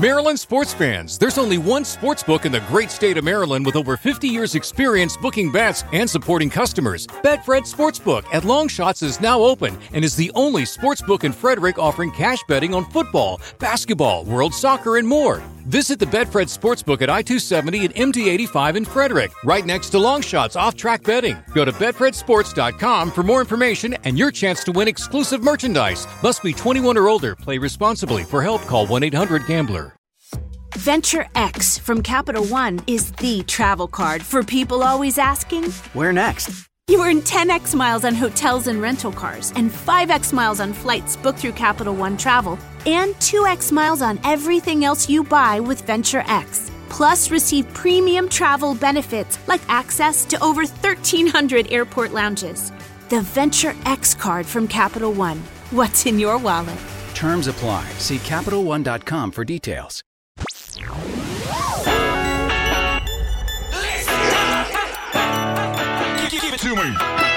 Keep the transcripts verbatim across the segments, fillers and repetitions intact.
Maryland sports fans, there's only one sports book in the great state of Maryland with over fifty years experience booking bets and supporting customers. Betfred Sportsbook at Longshots is now open and is the only sportsbook in Frederick offering cash betting on football, basketball, world soccer, and more. Visit the Betfred Sportsbook at I two seventy and M D eighty-five in Frederick, right next to Longshots off-track betting. Go to betfred sports dot com for more information and your chance to win exclusive merchandise. Must be twenty-one or older. Play responsibly. For help, call one eight hundred gambler. Venture X from Capital One is the travel card for people always asking, where next? You earn ten x miles on hotels and rental cars, and five x miles on flights booked through Capital One Travel, and two x miles on everything else you buy with Venture X. Plus, receive premium travel benefits like access to over thirteen hundred airport lounges. The Venture X card from Capital One. What's in your wallet? Terms apply. See Capital One dot com for details. Give it to me.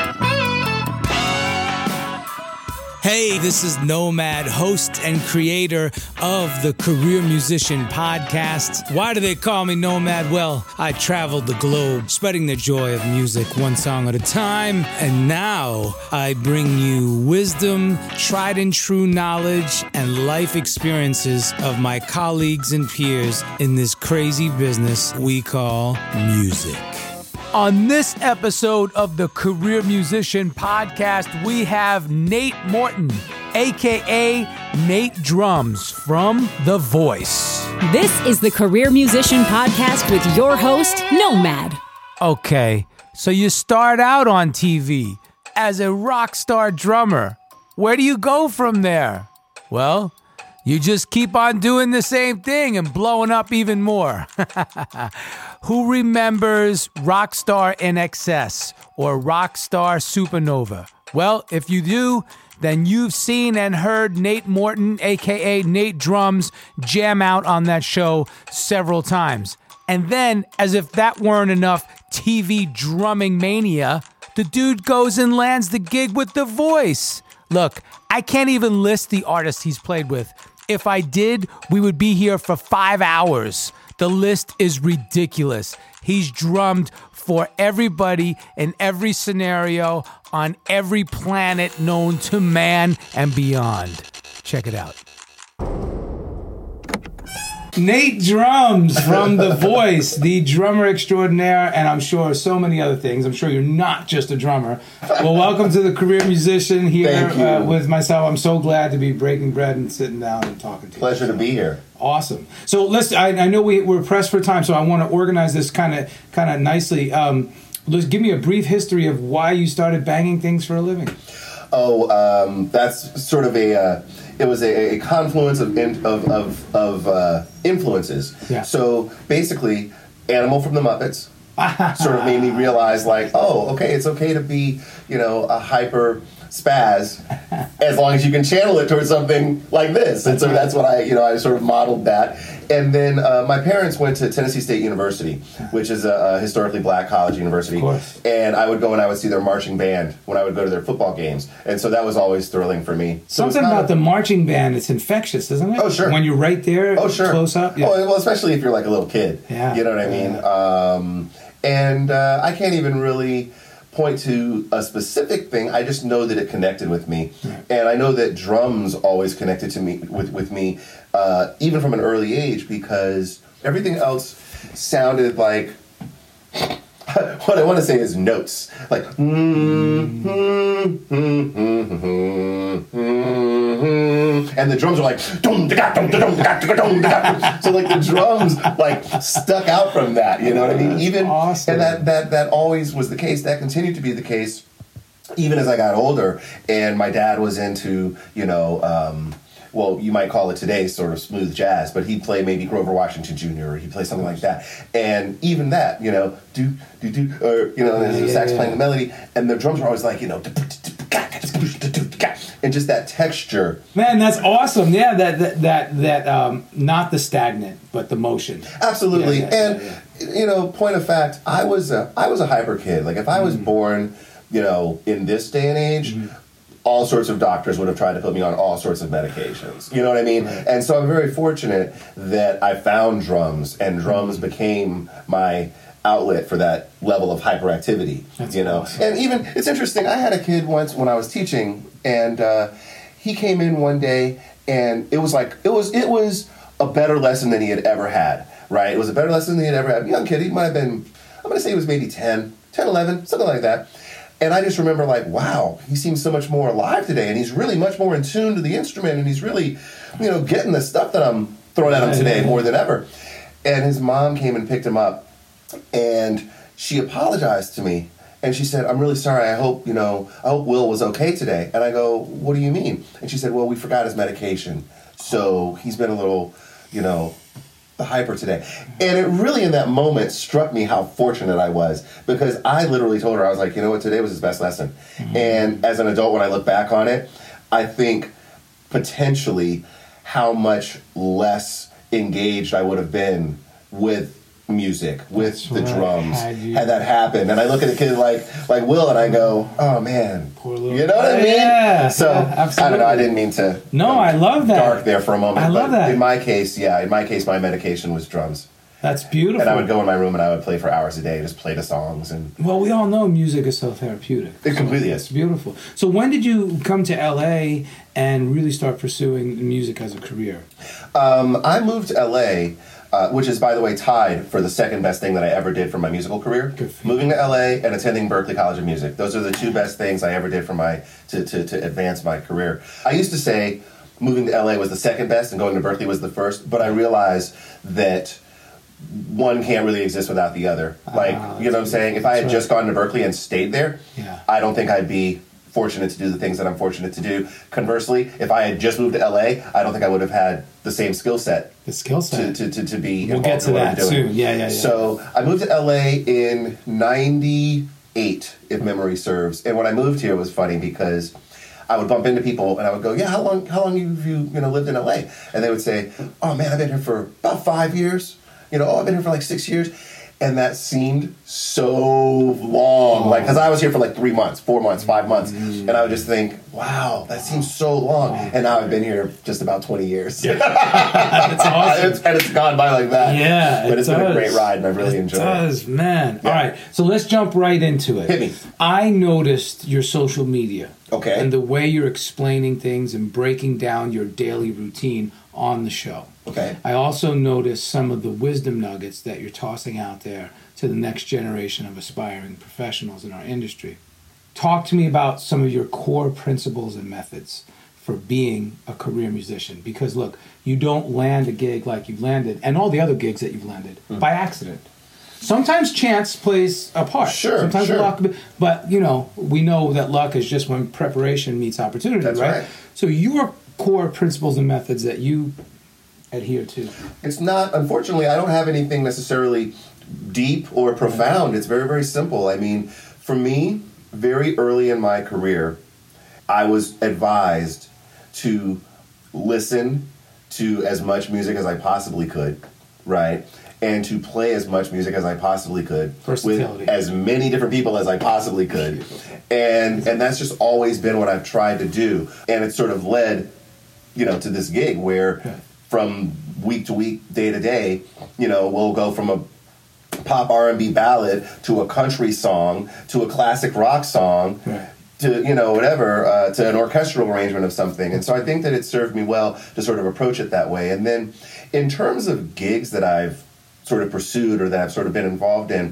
Hey, this is Nomad, host and creator of the Career Musician Podcast. Why do they call me Nomad? Well, I traveled the globe, spreading the joy of music one song at a time. And now I bring you wisdom, tried and true knowledge, and life experiences of my colleagues and peers in this crazy business we call music. On this episode of the Career Musician Podcast, we have Nate Morton, a k a. Nate Drums from The Voice. This is the Career Musician Podcast with your host, Nomad. Okay, so you start out on T V as a rock star drummer. Where do you go from there? Well, you just keep on doing the same thing and blowing up even more. Who remembers Rockstar N X S or Rockstar Supernova? Well, if you do, then you've seen and heard Nate Morton, a k a. Nate Drums, jam out on that show several times. And then, as if that weren't enough T V drumming mania, the dude goes and lands the gig with The Voice. Look, I can't even list the artists he's played with. If I did, we would be here for five hours. The list is ridiculous. He's drummed for everybody in every scenario on every planet known to man and beyond. Check it out. Nate Drums from The Voice, the drummer extraordinaire, and I'm sure so many other things. I'm sure you're not just a drummer. Well, welcome to the Career Musician here uh, with myself. I'm so glad to be breaking bread and sitting down and talking to you. Pleasure to be here. Awesome. So let's. I, I know we, we're pressed for time, so I want to organize this kind of kind of nicely. Um, let's give me a brief history of why you started banging things for a living. Oh, um, that's sort of a. Uh, it was a, a confluence of in, of of, of uh, influences. Yeah. So basically, Animal from the Muppets sort of made me realize, like, oh, okay, it's okay to be, you know, a hyper spaz as long as you can channel it towards something like this. And so that's what I, you know, I sort of modeled that. And then uh, my parents went to Tennessee State University, which is a, a historically black college university. Of course. And I would go and I would see their marching band when I would go to their football games. And so that was always thrilling for me. So Something about of, the marching band, it's infectious, isn't it? Oh, sure. When you're right there, oh, sure. close up. Yeah. Oh, well, especially if you're like a little kid. Yeah. You know what I mean? Yeah. Um, and uh, I can't even really point to a specific thing. I just know that it connected with me. Right. And I know that drums always connected to me with, with me, uh, even from an early age, because everything else sounded like what I want to say is notes. Like mm, mm, mm, mm, mm, mm, and the drums are like dum, da, dum, da, dum, da, dum, da. So like the drums like stuck out from that, you know what I mean? Even awesome. And that that that always was the case. That continued to be the case even as I got older, and my dad was into, you know, um, well, you might call it today sort of smooth jazz, but he'd play maybe Grover Washington Junior or he'd play something like that. And even that, you know, do, do, do, or, you know, there's a sax playing the melody, and the drums are always like, you know, and just that texture. Man, that's awesome. Yeah, that, that, that, that um, not the stagnant, but the motion. Absolutely. Yeah, yeah, and, yeah, yeah. you know, point of fact, I was a, I was a hyper kid. Like, if I was mm. born, you know, in this day and age, mm. all sorts of doctors would have tried to put me on all sorts of medications. You know what I mean? Right. And so I'm very fortunate that I found drums, and drums became my outlet for that level of hyperactivity. That's you know, awesome. And even it's interesting. I had a kid once when I was teaching, and uh, he came in one day, and it was like it was it was a better lesson than he had ever had. Right? It was a better lesson than he had ever had. Young kid, he might have been. I'm going to say he was maybe ten, ten, eleven, something like that. And I just remember like, wow, he seems so much more alive today, and he's really much more in tune to the instrument, and he's really, you know, getting the stuff that I'm throwing at him today more than ever. And his mom came and picked him up, and she apologized to me, and she said, I'm really sorry, I hope, you know, I hope Will was okay today. And I go, what do you mean? And she said, well, we forgot his medication, so he's been a little, you know, the hyper today. And it really in that moment struck me how fortunate I was, because I literally told her, I was like, you know what, today was his best lesson. Mm-hmm. And as an adult, when I look back on it, I think potentially how much less engaged I would have been with music, with That's the right. drums, had, had that happened. And I look at a kid like like Will, and I go, oh man, poor little you know what I mean? Yeah, so yeah, I don't know. I didn't mean to. No, I love that. Dark there for a moment. I love but that. In my case, yeah, in my case, my medication was drums. That's beautiful. And I would go in my room and I would play for hours a day, just play the songs. And well, we all know music is so therapeutic. It so completely is. It's beautiful. So when did you come to L A and really start pursuing music as a career? Um, I moved to L A. Uh, which is, by the way, tied for the second best thing that I ever did for my musical career. Moving to L A and attending Berklee College of Music. Those are the two best things I ever did for my to, to, to advance my career. I used to say moving to L A was the second best and going to Berklee was the first, but I realized that one can't really exist without the other. Like, uh, you know what I'm saying? If I had right. just gone to Berklee and stayed there, yeah. I don't think I'd be fortunate to do the things that I'm fortunate to do. Conversely, if I had just moved to L A, I don't think I would have had the same skill set. The skill set to, to, to, to be we'll involved get to in what that I'm doing. soon. Yeah, yeah, yeah. So I moved to L A in ninety-eight, if memory serves. And when I moved here, it was funny because I would bump into people and I would go, "Yeah, how long? How long have you you know lived in L A?" And they would say, "Oh man, I've been here for about five years. You know, oh, I've been here for like six years." And that seemed so long, oh. like, because I was here for like three months, four months, five months, mm. and I would just think, wow, that seems so long. Oh. And now I've been here just about twenty years. Yeah. That's awesome. it's, and it's gone by like that. Yeah, But it it's does. been a great ride, and I've really it enjoyed does, it. man. Yeah. All right, so let's jump right into it. Hit me. I noticed your social media. Okay. And the way you're explaining things and breaking down your daily routine on the show. Okay. I also noticed some of the wisdom nuggets that you're tossing out there to the next generation of aspiring professionals in our industry. Talk to me about some of your core principles and methods for being a career musician. Because look, you don't land a gig like you've landed, and all the other gigs that you've landed, mm. by accident. Sometimes chance plays a part. Sure, Sometimes sure. luck, but you know, we know that luck is just when preparation meets opportunity, That's right? right. So your core principles and methods that you adhere to. It's not, unfortunately, I don't have anything necessarily deep or profound. It's very, very simple. I mean, for me, very early in my career, I was advised to listen to as much music as I possibly could, right? And to play as much music as I possibly could with as many different people as I possibly could. And and that's just always been what I've tried to do. And it sort of led, you know, to this gig where okay. from week to week, day to day, you know, we'll go from a pop R and B ballad to a country song to a classic rock song right. to, you know, whatever, uh, to an orchestral arrangement of something. And so I think that it served me well to sort of approach it that way. And then in terms of gigs that I've sort of pursued or that I've sort of been involved in,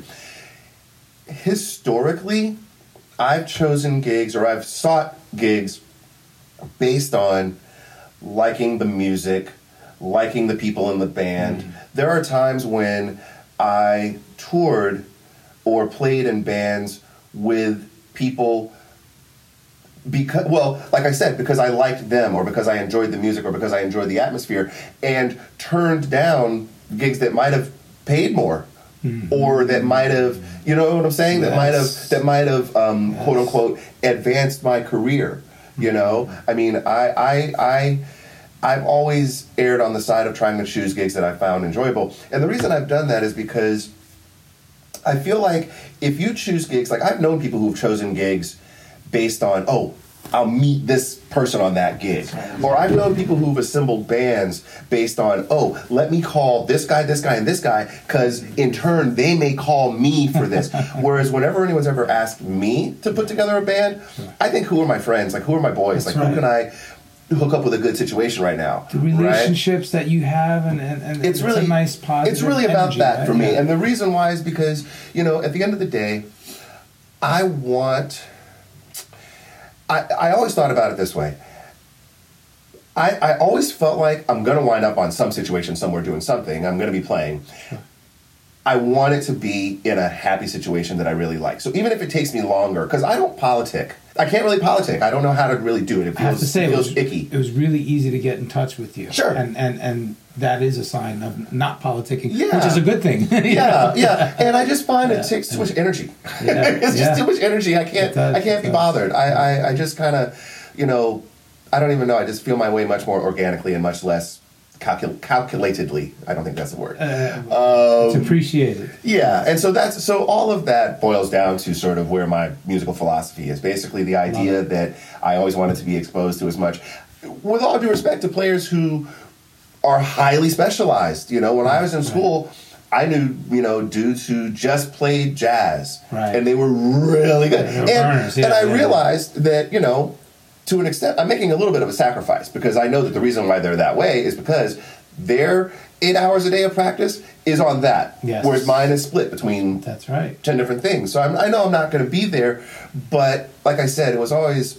historically, I've chosen gigs or I've sought gigs based on liking the music, liking the people in the band. Mm. There are times when I toured or played in bands with people because, well, like I said, because I liked them or because I enjoyed the music or because I enjoyed the atmosphere, and turned down gigs that might have paid more mm-hmm. or that might have, you know what I'm saying? Yes. That might have, that might have, um, yes. quote unquote, advanced my career. You know, I mean, I, I, I, I've always erred on the side of trying to choose gigs that I found enjoyable. And the reason I've done that is because I feel like if you choose gigs, like I've known people who've chosen gigs based on, oh, I'll meet this person on that gig. Or I've known people who've assembled bands based on, oh, let me call this guy, this guy, and this guy, because in turn they may call me for this. Whereas whenever anyone's ever asked me to put together a band, I think, who are my friends? Like, who are my boys? That's like, right. who can I hook up with a good situation right now? The relationships right? that you have, and, and, and it's, it's really a nice positive It's really about energy, that right? for me. Yeah. And the reason why is because, you know, at the end of the day, I want... I, I always thought about it this way. I, I always felt like I'm going to wind up on some situation somewhere doing something. I'm going to be playing. I want it to be in a happy situation that I really like. So even if it takes me longer, because I don't politic. I can't really politic. I don't know how to really do it. It feels, I have to say, it feels it was, icky. It was really easy to get in touch with you. Sure. And and, and that is a sign of not politicking, Yeah. which is a good thing. yeah, yeah. And I just find Yeah. it takes too much energy. Yeah. it's Yeah. just too much energy. I can't. It does, I can't it be does. bothered. I, I, I just kind of, you know, I don't even know. I just feel my way much more organically and much less calcul- calculatedly. I don't think that's the word. Uh, it's appreciated. Yeah, and so that's so all of that boils down to sort of where my musical philosophy is. Basically, the idea that I always wanted to be exposed to as much. With all due respect to players who are highly specialized. You know, when I was in school, I knew, you know, dudes who just played jazz. Right. And they were really good. Yeah, they were and burners, yeah, and I yeah. realized that, you know, to an extent, I'm making a little bit of a sacrifice because I know that the reason why they're that way is because their eight hours a day of practice is on that. Yes. Whereas mine is split between That's right. ten different things. So I'm, I know I'm not going to be there, but like I said, it was always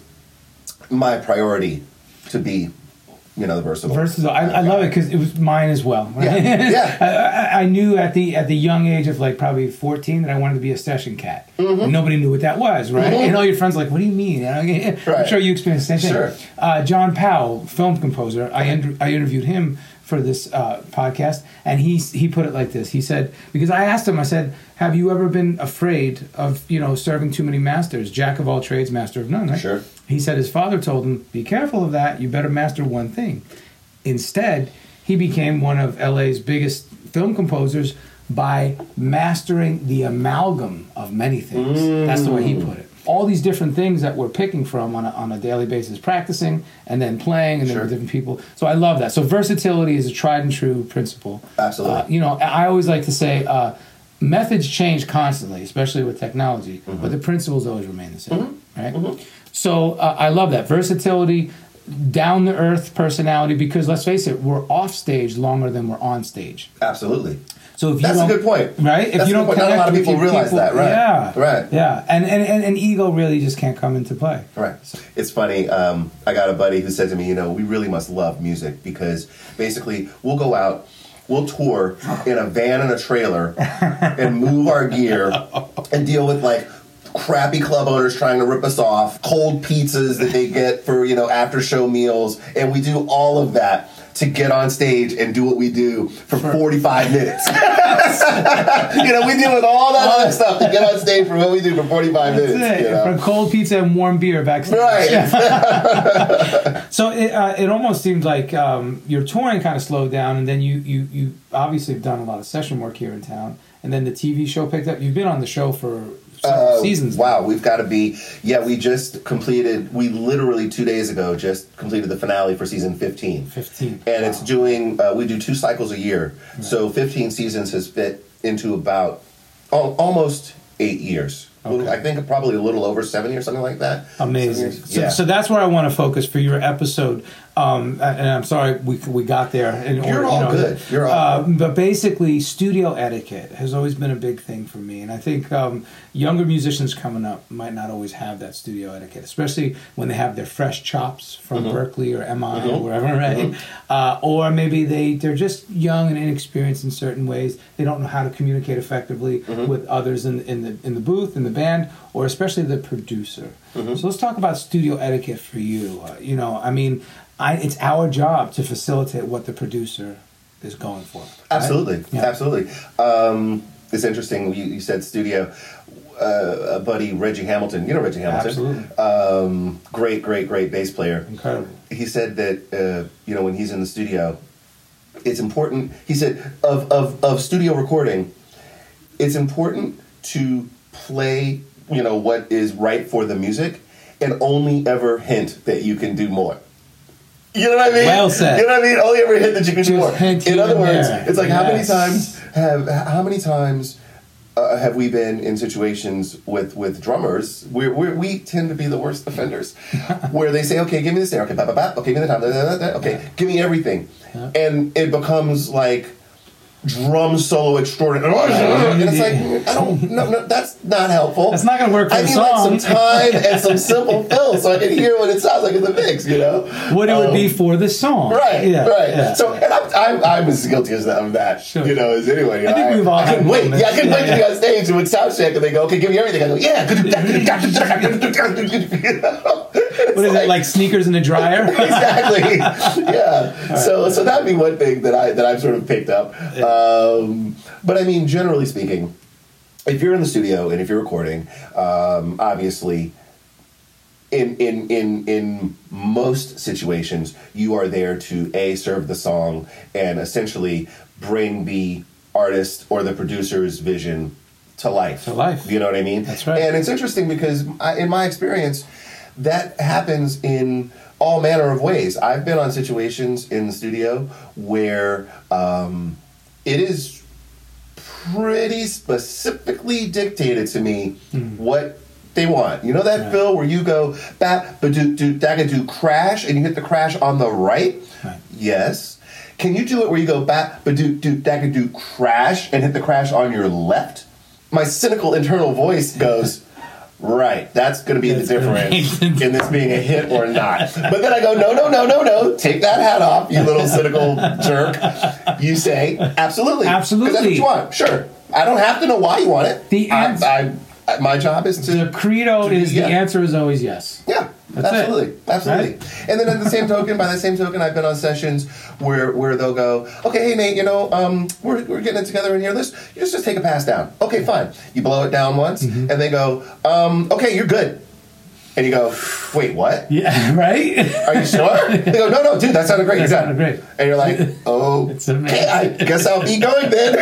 my priority to be, you know, the versatile. Versatile. I, I love it because it was mine as well. Right? Yeah, yeah. I, I knew at the at the young age of like probably fourteen that I wanted to be a session cat. Mm-hmm. And nobody knew what that was, right? Mhm. And all your friends were like, what do you mean? And I'm Right. sure you experienced the same thing. Sure. Uh, John Powell, film composer, I, inter- I interviewed him for this uh, podcast, and he he put it like this. He said, because I asked him, I said, have you ever been afraid of, you know, serving too many masters? Jack of all trades, master of none, right? Sure. He said his father told him, be careful of that. You better master one thing. Instead, he became one of L A's biggest film composers by mastering the amalgam of many things. Mm. That's the way he put it. All these different things that we're picking from on a, on a daily basis, practicing and then playing and then Sure. with different people. So I love that. So versatility is a tried and true principle. Absolutely. Uh, you know, I always like to say uh, methods change constantly, especially with technology, Mm-hmm. but the principles always remain the same, Mm-hmm. right? Mm-hmm. So uh, I love that. Versatility, down to earth personality, because let's face it, we're off stage longer than we're on stage. Absolutely. So if you That's a don't, good point. right? If That's you a don't good point. Not a connect lot of with people your realize people- that, right? Yeah, Right. Yeah, and and, and and ego really just can't come into play. Right. It's funny. Um, I got a buddy who said to me, you know, we really must love music because basically we'll go out, we'll tour in a van and a trailer and move our gear and deal with like crappy club owners trying to rip us off, cold pizzas that they get for, you know, after show meals. And we do all of that to get on stage and do what we do for forty-five minutes. You know, we deal with all that other stuff to get on stage for what we do for forty-five That's minutes. it. You know? For cold pizza and warm beer backstage. Right. So it, uh, it almost seemed like um, your touring kind of slowed down, and then you, you, you obviously have done a lot of session work here in town, and then the T V show picked up. You've been on the show for several Uh, seasons. Wow, we've got to be. Yeah, we just completed. We literally two days ago just completed the finale for season fifteen. fifteen. And Wow. it's doing. Uh, we do two cycles a year, so fifteen seasons has fit into about al- almost eight years. Okay. I think probably a little over seventy or something like that. Amazing. Seven years. So, yeah. so that's where I want to focus for your episode. Um, and I'm sorry we we got there. In You're order, all you know, good. You're all uh, But basically, studio etiquette has always been a big thing for me, and I think um, younger musicians coming up might not always have that studio etiquette, especially when they have their fresh chops from Mm-hmm. Berkeley or M I Mm-hmm. or wherever, right? Mm-hmm. Uh, or maybe they they're just young and inexperienced in certain ways. They don't know how to communicate effectively Mm-hmm. with others in in the in the booth, in the band, or especially the producer. Mm-hmm. So let's talk about studio etiquette for you. Uh, you know, I mean, I, it's our job to facilitate what the producer is going for. Right? Absolutely, Yeah. absolutely. Um, it's interesting. You, you said studio. Uh, a buddy, Reggie Hamilton. You know Reggie Hamilton. Absolutely. Um, great, great, great bass player. Incredible. He said that uh, you know when he's in the studio, it's important. He said of of of studio recording, it's important to play you know what is right for the music, and only ever hint that you can do more. You know what I mean? Well said. You know what I mean? Only ever hint that you can Just do more. hint In other here and words, there. it's like how many Yes. times have how many times uh, have we been in situations with with drummers where, where we tend to be the worst offenders, where they say, "Okay, give me the snare. Okay, ba ba ba. Okay, give me the time. Da, da, da, da. Okay, give me everything," and it becomes like drum solo extraordinary. And it's like, I don't, no, no, that's not helpful. That's not going to work for I the need song. like some time and some simple fills so I can hear what it sounds like in the mix, you know? What it would Um, be for the song. Right, Yeah, right. yeah. So, and I'm, I'm, I'm as guilty as that, of that, Sure. you know, as anyone. You I know, think we've all I had couldn't wait. moments. Yeah, I couldn't Yeah, wait to be yeah. on stage and with sound check, and they go, okay, give me everything. I go, yeah. What is it, like sneakers in the dryer? Exactly. Yeah. So, so that'd be one thing that I that I've sort of picked up. Um, but I mean, generally speaking, if you're in the studio and if you're recording, um, obviously, in in in in most situations, you are there to a serve the song and essentially bring the artist or the producer's vision to life. To life. You know what I mean? That's right. And it's interesting because I, in my experience, that happens in all manner of ways. I've been on situations in the studio where um, it is pretty specifically dictated to me mm. what they want. You know that right. fill where you go bat ba do do daga do crash and you hit the crash on the right? Right. Yes. Can you do it where you go bat ba do do daga do crash and hit the crash on your left? My cynical internal voice goes, right, that's going to be that's the difference in this being a hit or not. But then I go, no, no, no, no, no. Take that hat off, you little cynical jerk. You say, absolutely. Absolutely. Because that's what you want. Sure. I don't have to know why you want it. The ans- I, I, my job is to... The credo to, is yeah. the answer is always yes. Yeah. That's absolutely, it. absolutely. Right? And then at the same token, by the same token, I've been on sessions where where they'll go, okay, hey Nate, you know, um, we're we're getting it together in here. Let's you just just take a pass down. Okay, fine. You blow it down once, mm-hmm. and they go, um, okay, you're good. And you go, wait, what? Yeah, right. Are you sure? They go, no, no, dude, that sounded great. That you're sounded done. great. And you're like, oh, It's amazing. okay, I guess I'll be going then.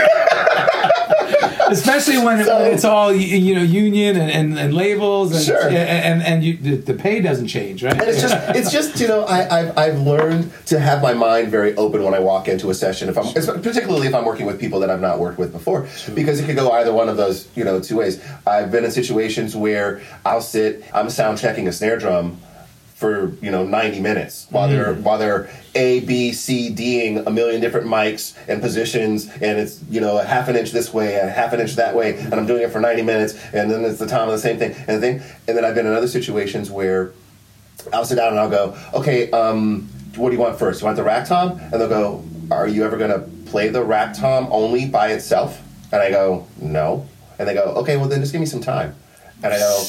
Especially when, So- when it's all you know union and, and, and labels and Sure. and, and, and you, the, the pay doesn't change, right? And it's just, it's just, you know, I, I've, I've learned to have my mind very open when I walk into a session. If I'm, particularly if I'm working with people that I've not worked with before, sure. because it could go either one of those, you know, two ways. I've been in situations where I'll sit, I'm sound checking a snare drum for, you know, ninety minutes while mm. they're while they're A, B, C, D-ing a million different mics and positions, and it's, you know, a half an inch this way, a half an inch that way, and I'm doing it for ninety minutes, and then it's the time of the same thing, and the thing. And then I've been in other situations where I'll sit down and I'll go, okay, um, what do you want first? You want the rack tom? And they'll go, are you ever going to play the rack tom only by itself? And I go, no. And they go, okay, well then just give me some time. And I go,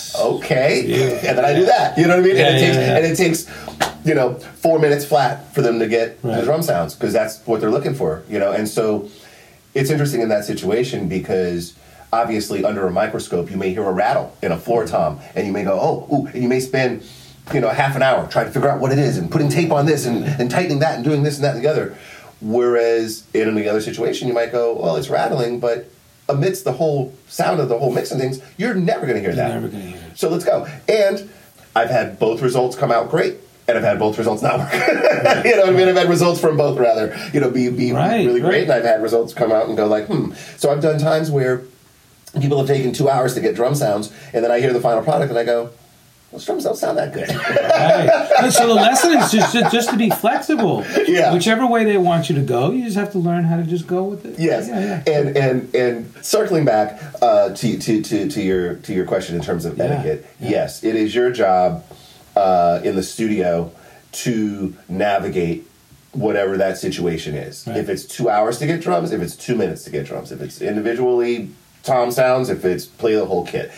okay. Yeah. And then I do that. You know what I mean? Yeah, and, it takes, yeah, yeah. and it takes, you know, four minutes flat for them to get right. the drum sounds, because that's what they're looking for, you know? And so it's interesting in that situation because obviously under a microscope, you may hear a rattle in a floor tom, and you may go, oh, ooh, and you may spend, you know, half an hour trying to figure out what it is and putting tape on this and, and tightening that and doing this and that and the other. Whereas in the other situation, you might go, well, it's rattling, but amidst the whole sound of the whole mix and things, you're never going to hear You're that. never going to hear it. So let's go. And I've had both results come out great, and I've had both results not work. You know what I mean? I've had results from both, rather, you know, be, be right, really great, right. and I've had results come out and go like, hmm. So I've done times where people have taken two hours to get drum sounds, and then I hear the final product, and I go, well, drums don't sound that good. Right. So the lesson is just, just just to be flexible. Yeah. Whichever way they want you to go, you just have to learn how to just go with it. Yes, Yeah, yeah. and and and circling back uh, to, to to to your to your question in terms of Yeah, etiquette, yeah. yes, it is your job uh, in the studio to navigate whatever that situation is. Right. If it's two hours to get drums, if it's two minutes to get drums, if it's individually tom sounds, if it's play the whole kit.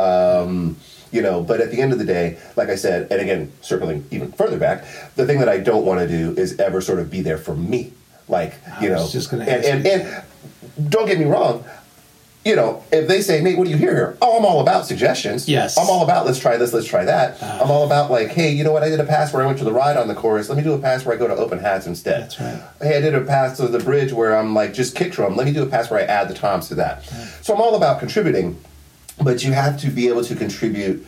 Um, You know, but at the end of the day, like I said, and again, circling even further back, the thing that I don't want to do is ever sort of be there for me. Like, you I know, was just gonna and, ask and, you. and don't get me wrong, you know, if they say, Nate, what do you hear here? Oh, I'm all about suggestions. Yes. I'm all about let's try this, let's try that. Uh, I'm all about like, hey, you know what? I did a pass where I went to the ride on the chorus. Let me do a pass where I go to open hats instead. That's right. Hey, I did a pass to the bridge where I'm like just kick drum. Let me do a pass where I add the toms to that. Right. So I'm all about contributing, but you have to be able to contribute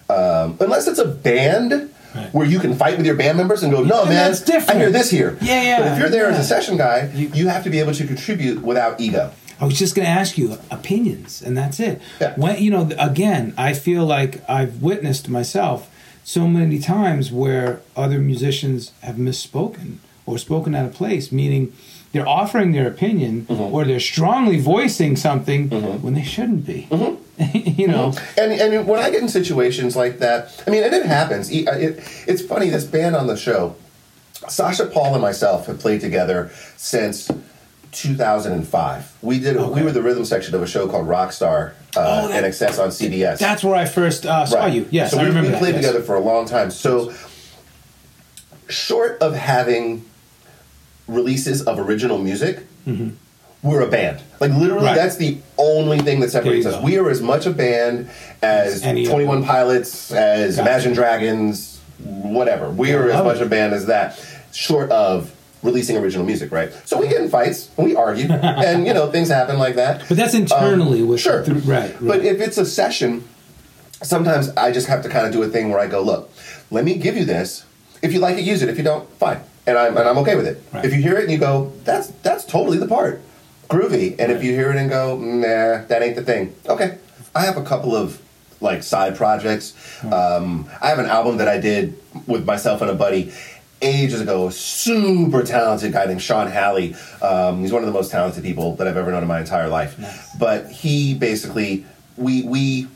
Um, unless it's a band right. where you can fight with your band members and go, no, and man, that's different. I hear this here. Yeah, yeah. But if you're there yeah. as a session guy, you, you have to be able to contribute without ego. I was just going to ask you opinions, and that's it. Yeah. When you know, again, I feel like I've witnessed myself so many times where other musicians have misspoken or spoken out of place, meaning they're offering their opinion mm-hmm. or they're strongly voicing something mm-hmm. when they shouldn't be. Mm-hmm. you know, mm-hmm. and and when I get in situations like that, I mean, and it happens. It, it, it's funny. This band on the show, Sasha Paul and myself have played together since two thousand five. We did. Okay. We were the rhythm section of a show called Rockstar uh, oh, that, N X S on C B S. That's where I first uh, saw right. you. Yes, so I we, remember we that, played yes. together for a long time. So, short of having releases of original music, mm-hmm. we're a band. Like literally, right. that's the only thing that separates us. We are as much a band as twenty-one Pilots, as gotcha. Imagine Dragons, whatever. We are as much it. a band as that. Short of releasing original music, right? So we get in fights, and we argue, and you know things happen like that. But that's internally, um, with sure, through, right, right. But if it's a session, sometimes I just have to kind of do a thing where I go, look, let me give you this. If you like it, use it. If you don't, fine, and I'm and I'm okay with it. Right. If you hear it and you go, that's that's totally the part, groovy. And right. if you hear it and go, nah, that ain't the thing. Okay, I have a couple of like side projects. Right. Um, I have an album that I did with myself and a buddy ages ago, a super talented guy named Sean Halley. Um, he's one of the most talented people that I've ever known in my entire life. Nice. But he basically, we we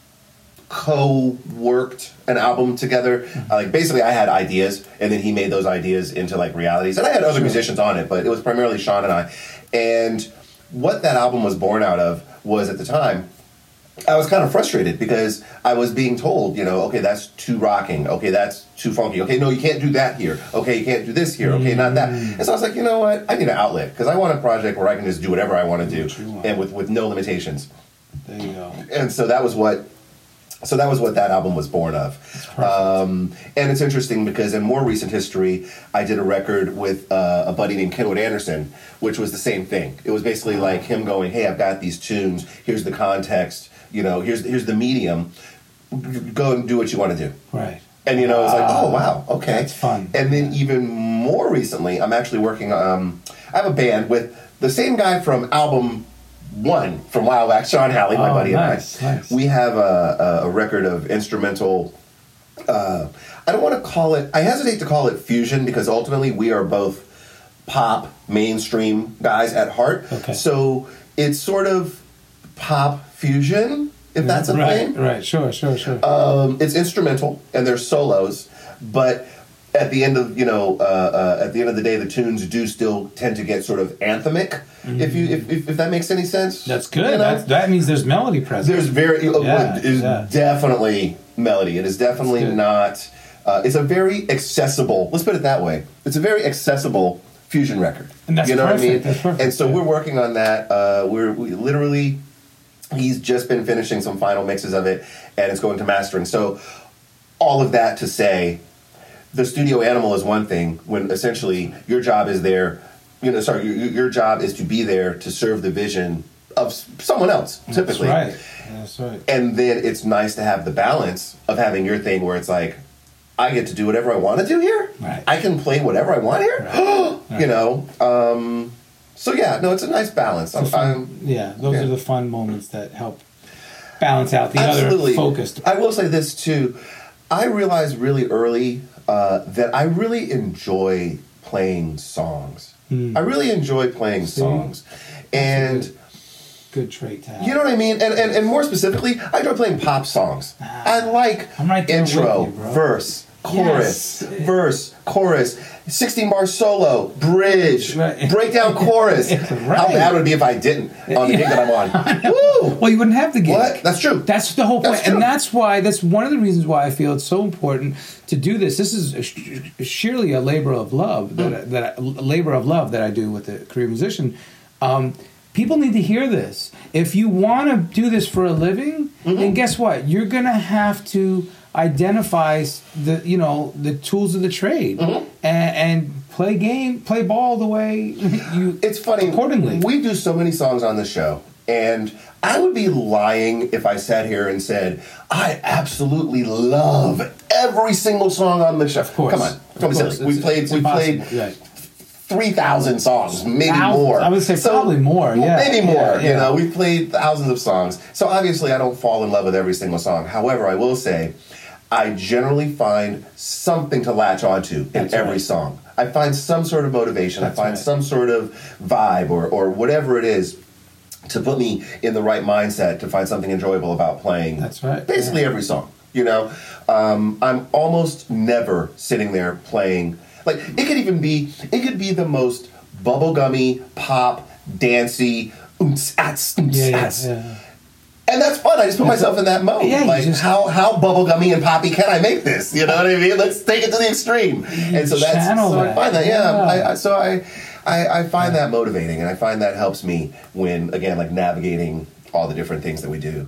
co-worked an album together. Mm-hmm. Uh, like basically, I had ideas, and then he made those ideas into like realities. And I had other sure. musicians on it, but it was primarily Sean and I. And what that album was born out of was at the time, I was kind of frustrated because I was being told, you know, okay, that's too rocking. Okay, that's too funky. Okay, no, you can't do that here. Okay, you can't do this here. Okay, not that. And so I was like, you know what? I need an outlet because I want a project where I can just do whatever I want to do and with, with no limitations. There you go. And so that was what So that was what that album was born of. Um, and it's interesting because in more recent history, I did a record with uh, a buddy named Kenwood Anderson, which was the same thing. It was basically like him going, hey, I've got these tunes. Here's the context. You know, here's here's the medium. Go and do what you want to do. Right. And, you know, it was like, oh, wow, okay. That's fun. And then even more recently, I'm actually working, um, I have a band with the same guy from album one from Wild Wax, Sean Halley, my oh, buddy nice, and I. Nice. We have a, a, a record of instrumental, uh, I don't want to call it, I hesitate to call it fusion because ultimately we are both pop, mainstream guys at heart. Okay. So it's sort of pop fusion, if that's a right, thing. Right, sure, sure, sure. Um, it's instrumental and there's solos, but at the end of you know, uh, uh, at the end of the day, the tunes do still tend to get sort of anthemic. Mm-hmm. If you if, if if that makes any sense, that's good. You know? That's, that means there's melody present. There's very uh, yeah, it is yeah. definitely melody. It is definitely not. Uh, it's a very accessible. Let's put it that way. It's a very accessible fusion record. And that's you know perfect. what I mean? That's perfect. And so yeah. we're working on that. Uh, we're we literally. He's just been finishing some final mixes of it, and it's going to mastering. So, all of that to say, the studio animal is one thing. When essentially your job is there, you know, sorry, your, your job is to be there to serve the vision of someone else, typically. That's right. That's right. And then it's nice to have the balance of having your thing where it's like, I get to do whatever I want to do here. Right. I can play whatever I want here. Right. Right. You know. Um, So yeah, no, it's a nice balance. I'm, fun, I'm, yeah, those yeah. are the fun moments that help balance out the Absolutely. other focused. I will say this too. I realized really early uh, that I really enjoy playing songs. Mm. I really enjoy playing See? songs, and good, good trait to have. You know what I mean. And, and and more specifically, I enjoy playing pop songs. Ah, I like I'm right there intro, with you, bro. verse, chorus, yes. verse, chorus. sixteen bar solo, bridge, right. breakdown chorus. Right. How bad would it be if I didn't on the gig that I'm on? Woo! Well, you wouldn't have the gig. What? That's true. That's the whole point. That's true. And that's why, that's one of the reasons why I feel it's so important to do this. This is a, surely a labor of love, that, mm. I, that I, a labor of love that I do with the career musician. Um, people need to hear this. If you want to do this for a living, mm-hmm. then guess what? You're going to have to identify the you know the tools of the trade mm-hmm. and, and play game, play ball the way you. It's funny. Accordingly, we do so many songs on the show, And I would be lying if I sat here and said, I absolutely love every single song on the show. Of course. Come on. Don't be silly. We played, we played yeah. three thousand songs, maybe Thousands. more. I would say so, probably more, yeah. Maybe more. Yeah, yeah. You know, we played thousands of songs. So obviously I don't fall in love with every single song. However, I will say, I generally find something to latch onto in That's every right. song. I find some sort of motivation. That's I find right. some sort of vibe or, or whatever it is to put me in the right mindset to find something enjoyable about playing. That's right. Basically Yeah. every song. You know, um, I'm almost never sitting there playing. Like it could even be, it could be the most bubblegummy, pop, dancey, oomps, ats, oomps, Yeah, yeah, ats. yeah. And that's fun. I just put myself in that mode. Yeah, you like, just- how how bubblegummy and poppy can I make this? You know what I mean? Let's take it to the extreme. And so that's channel so I that. find that. Yeah. Yeah. I, I, so I, I I find that motivating, and I find that helps me when again like navigating all the different things that we do.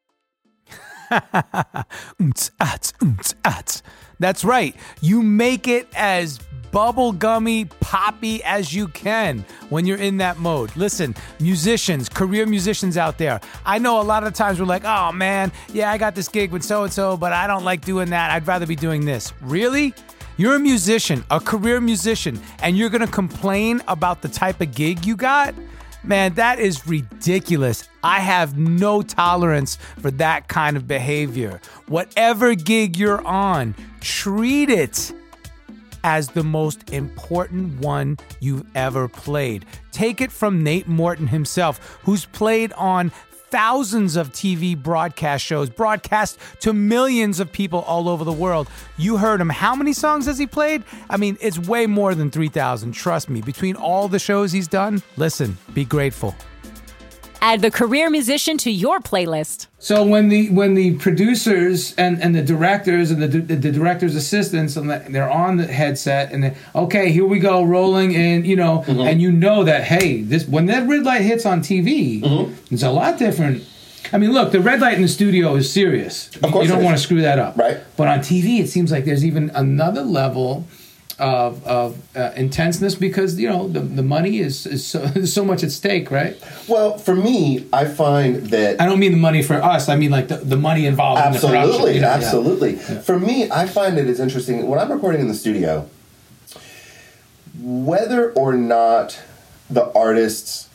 Oomps, ats, oomps, ats. That's right. You make it as bubblegummy, poppy as you can when you're in that mode. Listen, musicians, career musicians out there, I know a lot of times we're like, oh man, yeah, I got this gig with so-and-so, but I don't like doing that. I'd rather be doing this. Really? You're a musician, a career musician, and you're going to complain about the type of gig you got? Man, that is ridiculous. I have no tolerance for that kind of behavior. Whatever gig you're on, treat it as the most important one you've ever played. Take it from Nate Morton himself, who's played on thousands of T V broadcast shows, broadcast to millions of people all over the world. You heard him. How many songs has he played? I mean, it's way more than three thousand. Trust me. Between all the shows he's done, listen, be grateful. Add the career musician to your playlist. So when the when the producers and, and the directors and the, the the directors' assistants and the, they're on the headset and they, okay, here we go, rolling, and you know, Mm-hmm. and you know that hey, this when that red light hits on T V, Mm-hmm. it's a lot different. I mean, look, the red light in the studio is serious. Of course you don't it is. want to screw that up, Right. But on T V, it seems like there's even another level of of uh, intenseness because you know the the money is is so, there's so much at stake, right? Well, for me, I find that I don't mean the money for us. I mean like the, the money involved in the production. absolutely, you know, yeah. absolutely. For me, I find it is interesting when I'm recording in the studio, whether or not the artist's,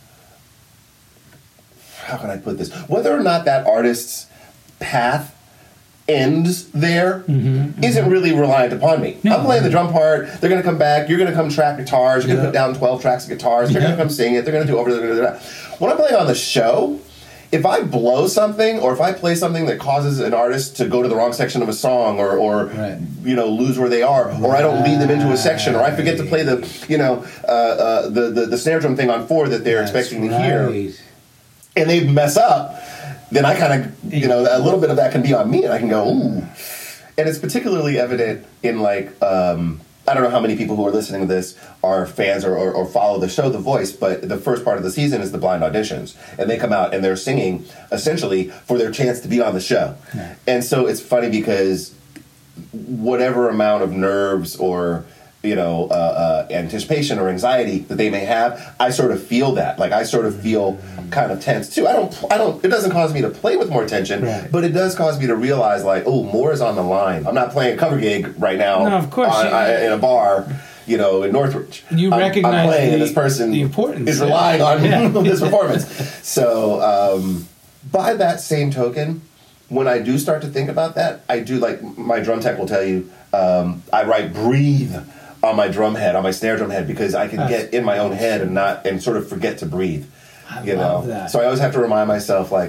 how can I put this? Whether or not that artist's path ends there Mm-hmm, isn't really reliant upon me. No. I'm playing the drum part. They're going to come back. You're going to come track guitars. You're going to Yeah. put down twelve tracks of guitars. They're Yeah. going to come sing it. They're going to do over. They're going to do that. When I'm playing on the show, if I blow something or if I play something that causes an artist to go to the wrong section of a song or, or Right. you know, lose where they are, or I don't lead them into a section, or I forget to play the, you know, uh, uh, the, the the snare drum thing on four that they're That's expecting to hear, right. and they mess up, then I kind of, you know, a little bit of that can be on me, and I can go, ooh. And it's particularly evident in, like, um, I don't know how many people who are listening to this are fans or, or, or follow the show The Voice, but the first part of the season is the blind auditions. And they come out and they're singing, essentially, for their chance to be on the show. Yeah. And so it's funny because whatever amount of nerves or you know uh, uh, anticipation or anxiety that they may have, I sort of feel that. Like I sort of feel kind of tense too. I don't. I don't. It doesn't cause me to play with more tension, Right. but it does cause me to realize like, oh, more is on the line. I'm not playing a cover gig right now. No, of course, on- you- I- in a bar. You know, in Northridge. You I'm, recognize I'm playing, the- and this person the importance, is yeah. relying on Yeah. this performance. So, um, by that same token, when I do start to think about that, I do like my drum tech will tell you. Um, I write breathe on my drum head, on my snare drum head, because I can That's get in my own head and not and sort of forget to breathe. I you love know, that. so I always have to remind myself like,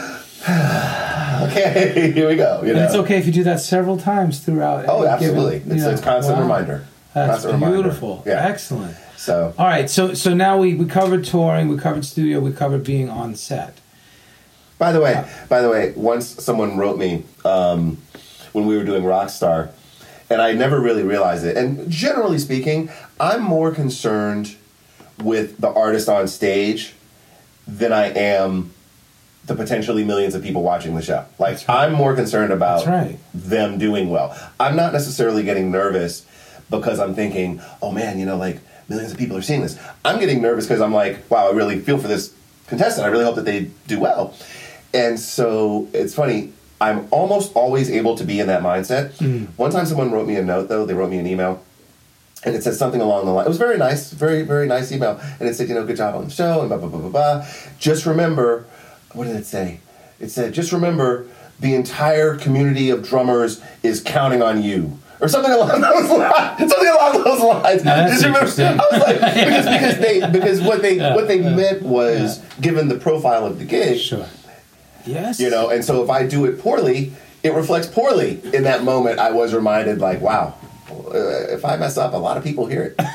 okay, here we go. You And know, it's okay if you do that several times throughout. Oh, any absolutely. given- It's yeah. it's constant Wow. reminder. That's constant reminder. beautiful. Yeah. Excellent. So All right, so so now we, we covered touring, we covered studio, we covered being on set. By the way, by the way, once someone wrote me um, when we were doing Rockstar, and I never really realized it. And generally speaking, I'm more concerned with the artist on stage than I am the potentially millions of people watching the show. Like, That's right. I'm more concerned about That's right. them doing well. I'm not necessarily getting nervous because I'm thinking, oh man, you know, like millions of people are seeing this. I'm getting nervous because I'm like, wow, I really feel for this contestant. I really hope that they do well. And so it's funny. I'm almost always able to be in that mindset. Mm. One time someone wrote me a note, though. They wrote me an email. And it said something along the line. It was very nice, very, very nice email. And it said, you know, good job on the show, and blah, blah, blah, blah, blah. Just remember, what did it say? It said, just remember, the entire community of drummers is counting on you. Or something along those lines. Something along those lines. No, that's Just remember, interesting. I was like, because, because, they, because what they, yeah, what they yeah, meant was, yeah. given the profile of the gig, Sure. Yes. you know, and so if I do it poorly, it reflects poorly. In that moment, I was reminded, like, wow, uh, if I mess up, a lot of people hear it.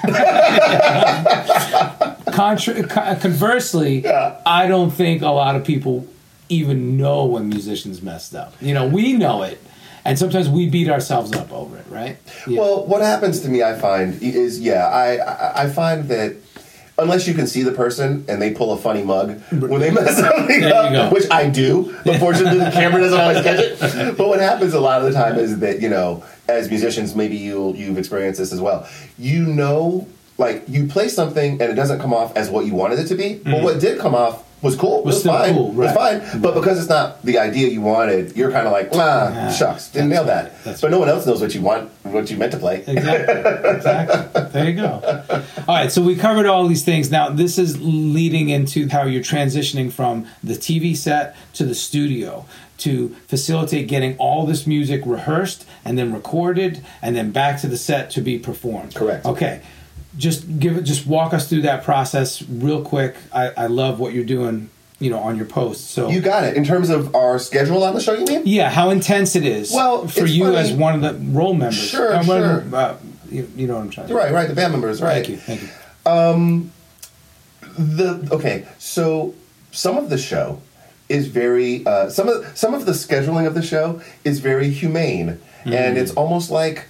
Contra- co- conversely, Yeah. I don't think a lot of people even know when musicians messed up. You know, we know it, and sometimes we beat ourselves up over it, right? Yeah. Well, what happens to me, I find, is, yeah, I, I, I find that unless you can see the person and they pull a funny mug when they mess something up, which I do, but fortunately the camera doesn't always catch it. But what happens a lot of the time is that, you know, as musicians, maybe you'll, you've experienced this as well. You know, like, you play something and it doesn't come off as what you wanted it to be, mm-hmm. but what did come off was cool. Was it was still fine. cool, right. It was fine. But because it's not the idea you wanted, you're kind of like, ah, yeah, shucks, didn't nail that. Right. That's but no one else knows what you want, what you meant to play. Exactly. Exactly. There you go. All right, so we covered all these things. Now, this is leading into how you're transitioning from the T V set to the studio to facilitate getting all this music rehearsed and then recorded and then back to the set to be performed. Correct. Okay. Just give it. Just walk us through that process real quick. I, I love what you're doing, you know, on your posts. So you got it. In terms of our schedule on the show, you mean? Yeah, how intense it is. Well, for it's you funny. as one of the role members. Sure, uh, sure. Of, uh, you, you know what I'm trying to. Right, right. The band members, right? Thank you, thank you. Um, the okay. So some of the show is very. Uh, some of some of the scheduling of the show is very humane, mm. and it's almost like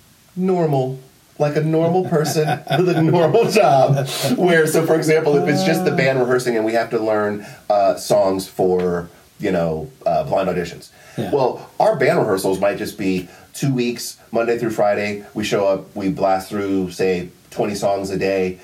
normal. Like a normal person with a normal job. Where, so for example, if it's just the band rehearsing and we have to learn uh, songs for, you know, uh, blind auditions. Yeah. Well, our band rehearsals might just be two weeks, Monday through Friday. We show up, we blast through, say, twenty songs a day.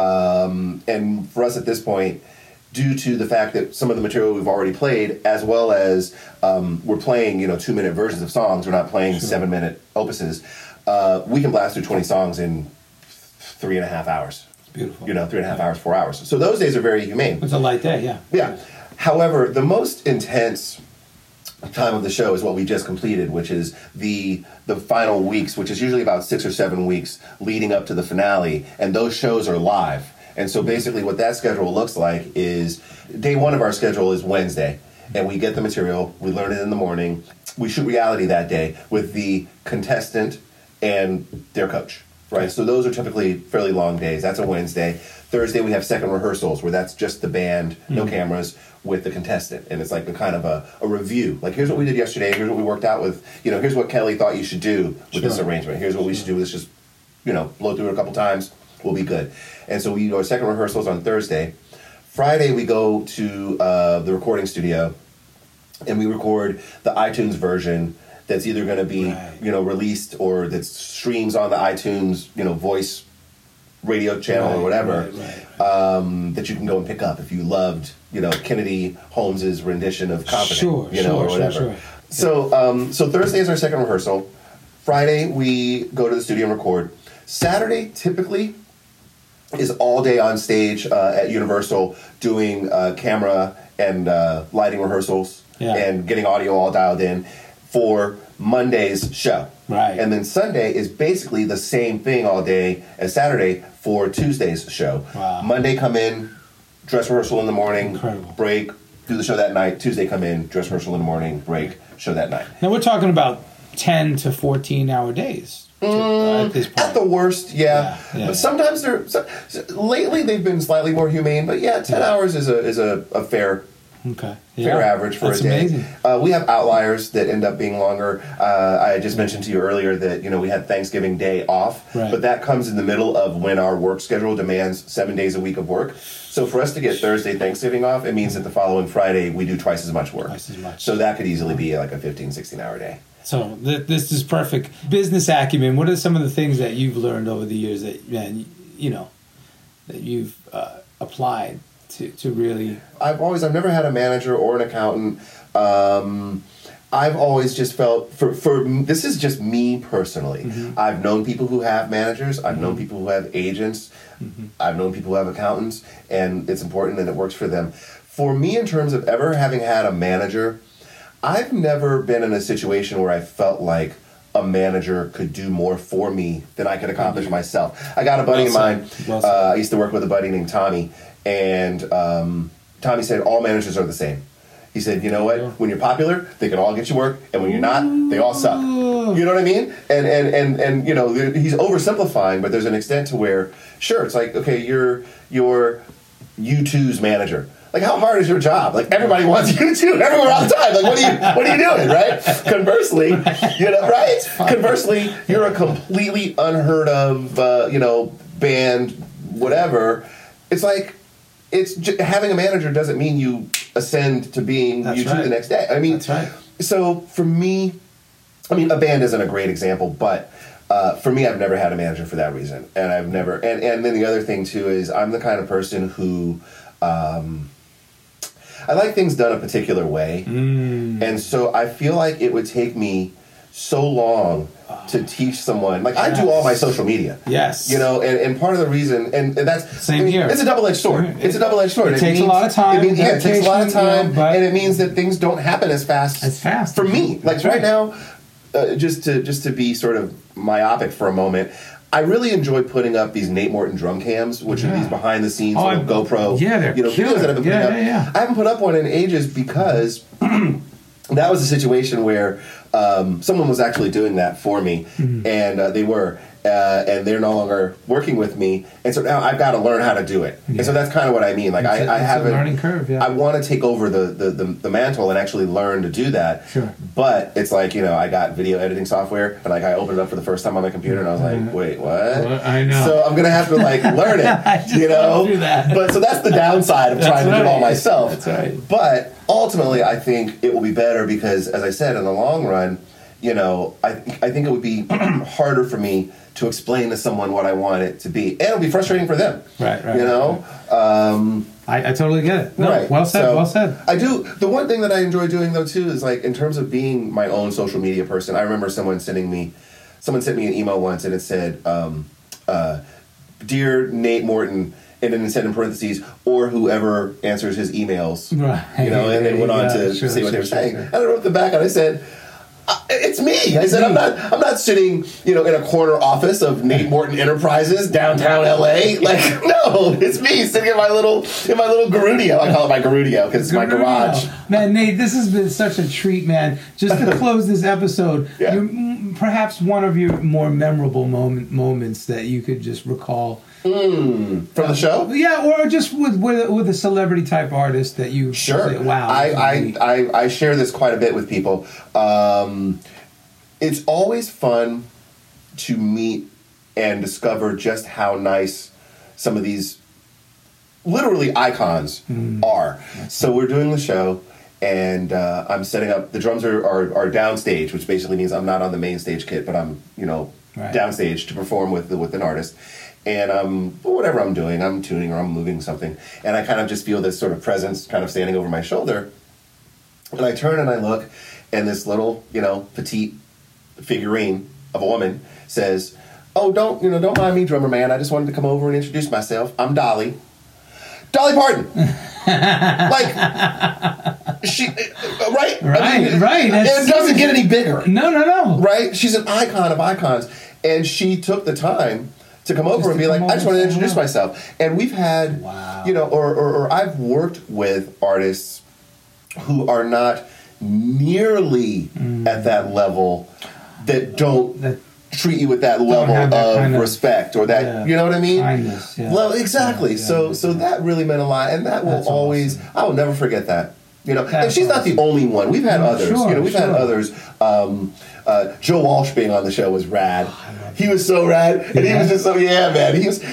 Um, and for us at this point, due to the fact that some of the material we've already played, as well as um, we're playing, you know, two-minute versions of songs, we're not playing sure. seven-minute opuses. Uh, we can blast through twenty songs in three and a half hours. It's beautiful. You know, three and a half yeah. hours, four hours. So those days are very humane. It's a light day, yeah. Yeah. However, the most intense time of the show is what we just completed, which is the the final weeks, which is usually about six or seven weeks leading up to the finale, and those shows are live. And so basically what that schedule looks like is day one of our schedule is Wednesday, and we get the material, we learn it in the morning, we shoot reality that day with the contestant and their coach, right? So those are typically fairly long days. That's a Wednesday. Thursday we have second rehearsals where that's just the band, no mm-hmm. cameras, with the contestant. And it's like a kind of a, a review. Like, here's what we did yesterday, here's what we worked out with, you know, here's what Kelly thought you should do with sure. this arrangement. Here's what we should do. Let's just, you know, blow through it a couple times. We'll be good. And so we do our second rehearsals on Thursday. Friday we go to uh, the recording studio and we record the iTunes version that's either going to be, right. you know, released or that streams on the iTunes, you know, voice radio channel right, or whatever, right, right. Um, that you can go and pick up if you loved, you know, Kennedy Holmes's rendition of Confident, sure, you know, sure, or whatever. Sure, sure. So, um, so Thursday is our second rehearsal. Friday we go to the studio and record. Saturday typically is all day on stage uh, at Universal doing uh, camera and uh, lighting rehearsals yeah. and getting audio all dialed in for Monday's show. Right. And then Sunday is basically the same thing all day as Saturday for Tuesday's show. Wow. Monday come in, dress rehearsal in the morning, Incredible. break, do the show that night. Tuesday come in, dress rehearsal in the morning, break, show that night. Now we're talking about ten to fourteen hour days. To, mm, uh, at this point. At the worst, yeah. yeah, yeah but yeah. sometimes they're so, so, lately they've been slightly more humane. But yeah, ten yeah. hours is a is a, a fair okay fair yeah. average for That's a day. Amazing. Uh, we have outliers that end up being longer. Uh, I just mentioned to you earlier that you know we had Thanksgiving Day off, right. but that comes in the middle of when our work schedule demands seven days a week of work. So for us to get Thursday Thanksgiving off, it means that the following Friday we do twice as much work. Twice as much. So that could easily be like a fifteen, sixteen hour day. So th- this is perfect. Business acumen. What are some of the things that you've learned over the years that, man, you know, that you've uh, applied to, to really... I've always, I've never had a manager or an accountant. Um, I've always just felt, for, for this is just me personally. Mm-hmm. I've known people who have managers. I've mm-hmm. known people who have agents. Mm-hmm. I've known people who have accountants, and it's important and it works for them. For me, in terms of ever having had a manager, I've never been in a situation where I felt like a manager could do more for me than I could accomplish myself. I got a buddy well of mine. Well uh, I used to work with a buddy named Tommy, and um, Tommy said all managers are the same. He said, you know what? When you're popular, they can all get you work, and when you're not, they all suck. You know what I mean? And and and and you know, he's oversimplifying, but there's an extent to where, sure, it's like, okay, you're you're U two's manager. Like, how hard is your job? Like, everybody wants U two everywhere all the time. Like, what are you what are you doing, right? Conversely, you know, right? Conversely, you're a completely unheard of, uh, you know, band, whatever. It's like, it's j- having a manager doesn't mean you ascend to being U two right. the next day. I mean, that's right. So for me, I mean, a band isn't a great example, but uh, for me, I've never had a manager for that reason, and I've never. And and then the other thing too is I'm the kind of person who. Um, I like things done a particular way, mm. and so I feel like it would take me so long to teach someone. Like, yes. I do all my social media. Yes. You know, and, and part of the reason, and, and that's... Same I mean, here. It's a double-edged sword. It, it's a double-edged sword. It, it takes means, a lot of time. It means, yeah, it takes a lot of time, you know, and it means that things don't happen as fast. As fast. For me. Like, right, right now, uh, just to just to be sort of myopic for a moment... I really enjoy putting up these Nate Morton drum cams, which yeah. are these behind-the-scenes oh, little GoPro, yeah, they're you know, killer. videos that I've been putting yeah, up. Yeah, yeah. I haven't put up one in ages because that was a situation where um, someone was actually doing that for me, mm-hmm. and uh, they were, uh, and they're no longer working with me, and so now I've got to learn how to do it. Yeah. And so that's kind of what I mean. Like, I, a, I haven't. a learning curve. Yeah. I want to take over the, the, the, the mantle and actually learn to do that. Sure. But it's like, you know, I got video editing software, and like I opened it up for the first time on my computer, and I was like, wait, what? Well, I know. So I'm gonna have to like learn it. I just you know. Do that. But so that's the downside of That's trying right. to do it all myself. That's right. But ultimately, I think it will be better because, as I said, in the long run, you know, I I think it would be harder for me to explain to someone what I want it to be, and it'll be frustrating for them. Right. Right. You know. Um, I, I totally get it. No, right. Well said. So well said. I do. The one thing that I enjoy doing though too is like in terms of being my own social media person. I remember someone sending me, someone sent me an email once, and it said, um, uh, "Dear Nate Morton," and then it said in parentheses, "or whoever answers his emails." Right. You know, and then went on yeah, to sure, see what sure, they were sure, saying. Sure. And I wrote them back, and I said, "It's me." I said, "I'm not. I'm not sitting, you know, in a corner office of Nate Morton Enterprises, downtown L A. Like, no, it's me sitting in my little, in my little Garudio. I call it my Garudio because it's my garage." Man, Nate, this has been such a treat, man. Just to close this episode, yeah. you're, perhaps one of your more memorable moment moments that you could just recall. Mm, from the show? Yeah, or just with with, with a celebrity type artist that you sure. say, wow. I, I, I, I share this quite a bit with people. Um, it's always fun to meet and discover just how nice some of these literally icons mm. are. So we're doing the show, and uh, I'm setting up. The drums are, are, are downstage, which basically means I'm not on the main stage kit, but I'm, you know, right. downstage to perform with with an artist. And um, whatever I'm doing, I'm tuning or I'm moving something. And I kind of just feel this sort of presence kind of standing over my shoulder. And I turn and I look, and this little, you know, petite figurine of a woman says, "Oh, don't, you know, don't mind me, drummer man. I just wanted to come over and introduce myself. I'm Dolly. Dolly Parton." Like, she, right? Right, I mean, right. And it doesn't get any bigger. No, no, no. Right? She's an icon of icons. And she took the time to come over just and be like, "I just want to introduce out. myself." And we've had, wow. you know, or, or, or I've worked with artists who are not nearly mm. at that level that don't that treat you with that level that of kind of respect or that, yeah, you know what I mean? Kindness, yeah. Well, exactly. Yeah, yeah, so yeah, so yeah. that really meant a lot. And that will That's always, awesome. I will never forget that. You know, That's and she's awesome. not the only one. We've had no, others. Sure, you know, we've sure. had others. Um, uh, Joe Walsh being on the show was rad. Oh, he was so rad, and yeah. he was just so yeah, man. He was